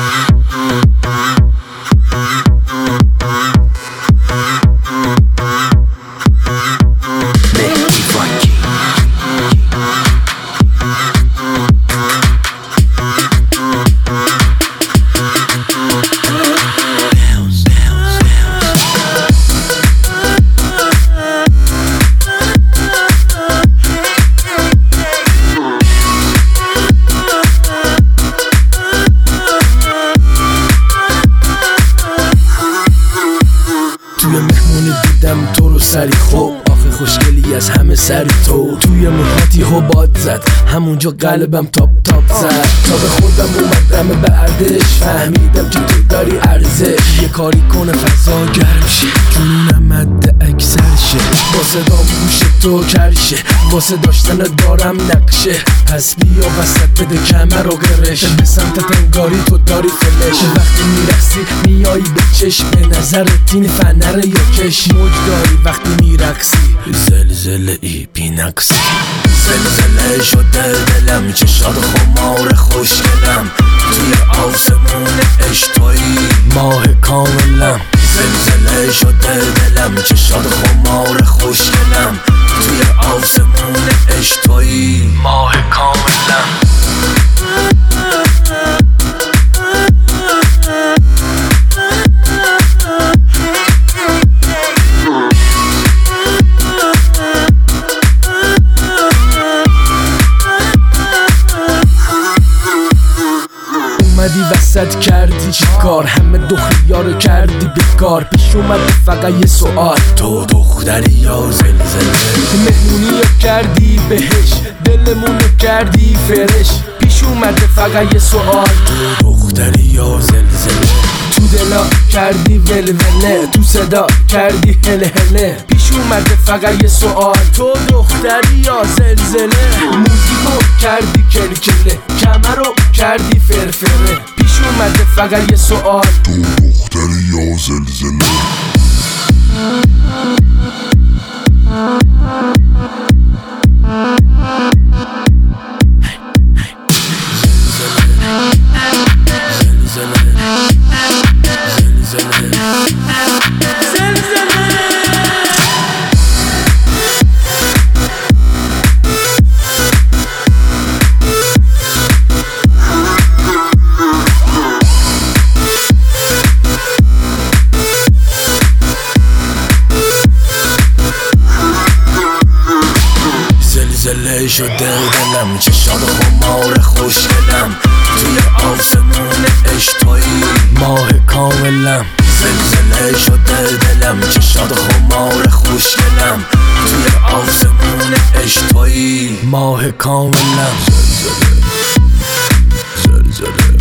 توی مهمونی دیدم تو رو سری خوب آخه خوشگلی از همه سری تو توی موهاتی ها باد زد همونجا قلبم تاپ زد تا به خودم اومدم بعدش فهمیدم که تو داری ارزش یه کاری کنه فضا گرم شه جنونم مد اکثرشه با صدام گوش تو کرشه واسه داشتن دارم نقشه پس بیا وسط بده کمر و گرش به سمتت انگاری تو داری فلش وقتی میرقصی میایی به چشم به نظرت این فنره یا کش موج داری وقتی میرقصی زلزله ای بی نقصی زلزله شده دلم چشات خمار خوشگلم توی آسمون عشق تویی ماه کاملم زلزله شده دلم چشات خمار خوشگلم توی آسمون عشق تویی ماه کاملم اومدی وسط کردی چی کار همه دو خیار کردی بیکار پیش اومدی فقط یه سوال تو دختری یا زلزله مهمونی کردی بهش دلمونو کردی فرش پیش اومده فقط یه سوال تو دختری یا زلزله تو دلا کردی ولوله تو صدا کردی هله هله پیش اومده فقط یه سوال تو دختری یا زلزله موزیکو کردی کلکله کمرو کردی فرفره پیش اومده فقط یه سوال تو دختری یا زلزله زلزله شده دلم چشات خمار خوشگلم توی آسمون عشق تویی ماه کاملم زلزله شده دلم چشات خمار خوشگلم توی آسمون عشق تویی ماه کاملم زلزله